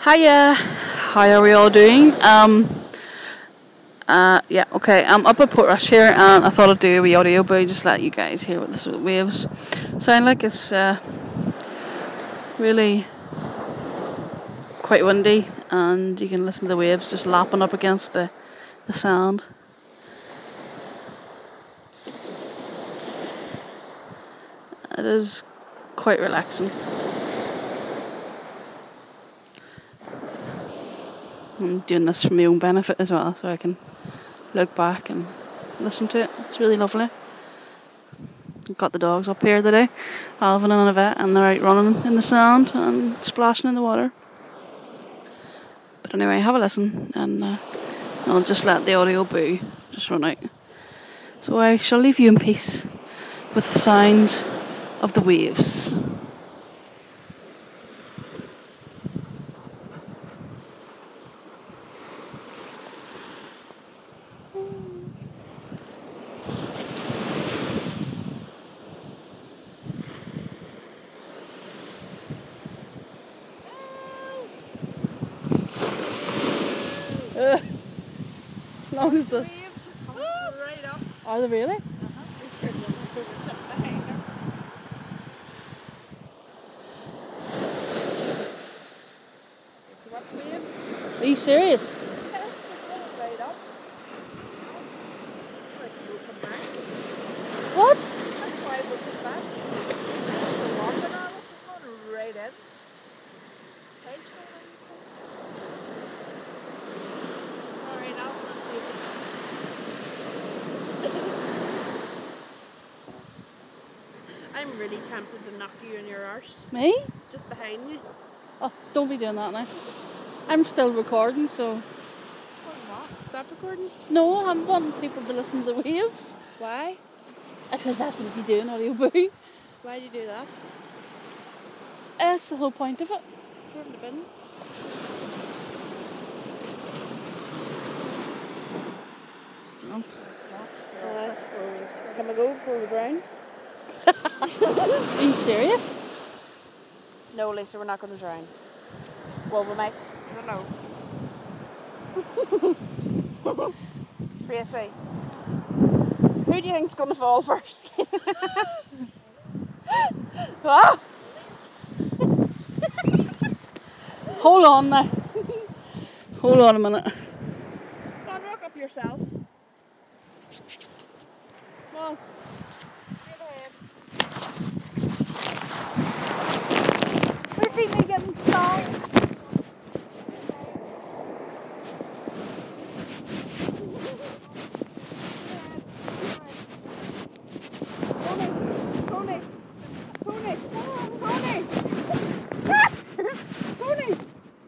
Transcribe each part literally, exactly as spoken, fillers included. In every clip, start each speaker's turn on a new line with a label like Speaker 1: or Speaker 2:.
Speaker 1: Hiya, how are we all doing? Um, uh, yeah, okay. I'm up at Portrush here, and I thought I'd do a wee audio, but just let you guys hear what the sort of waves sound like. It's uh, really quite windy, and you can listen to the waves just lapping up against the the sand. It is quite relaxing. I'm doing this for my own benefit as well, so I can look back and listen to it. It's really lovely. I've got the dogs up here today, Alvin and Yvette, and they're out running in the sand and splashing in the water. But anyway, have a listen, and uh, I'll just let the audio boo just run out. So I shall leave you in peace with the sound of the waves. Uh, as long as the
Speaker 2: waves are coming right up.
Speaker 1: Are they really?
Speaker 2: Uh-huh. This here one is over tip behind her. If you watch waves,
Speaker 1: Are you serious?
Speaker 2: yes, they're going right up. That's why we'll come back.
Speaker 1: What?
Speaker 2: That's why we'll come back. They're walking on us, they're going right in. Tide's going in, you see. Alright, I'll let's see. I'm really tempted to knock you in your arse.
Speaker 1: Me?
Speaker 2: Just behind you.
Speaker 1: Oh, don't be doing that now. I'm still recording, so
Speaker 2: What? Stop recording?
Speaker 1: no, I'm wanting people to listen to the waves.
Speaker 2: Why?
Speaker 1: Because that's what you do in audio boo.
Speaker 2: Why do you do that?
Speaker 1: That's the whole point of it.
Speaker 2: Put it in the bin.
Speaker 1: Um,
Speaker 2: Alright, can we go before we drown?
Speaker 1: Are you serious?
Speaker 2: No, Lisa, we're not going to drown. Well, we might. I don't know. Tracy, who do you think's going to fall first? Ah!
Speaker 1: Hold on now. Hold on a minute.
Speaker 2: Go on, rock up yourself. Come on. Straight ahead.
Speaker 1: We see me getting stung.
Speaker 2: Tony! Tony! Tony! Tony!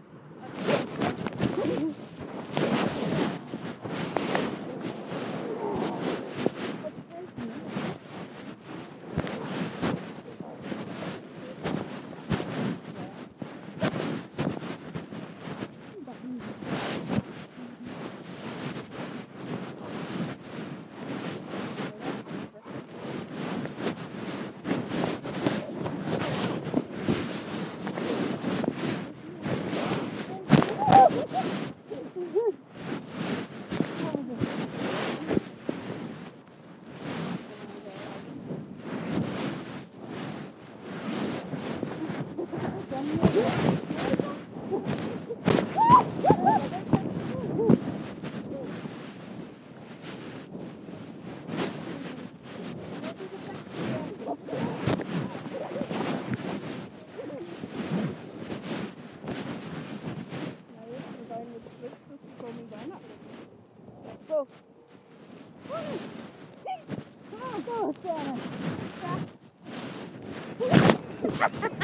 Speaker 2: Go. Come on, go, Santa.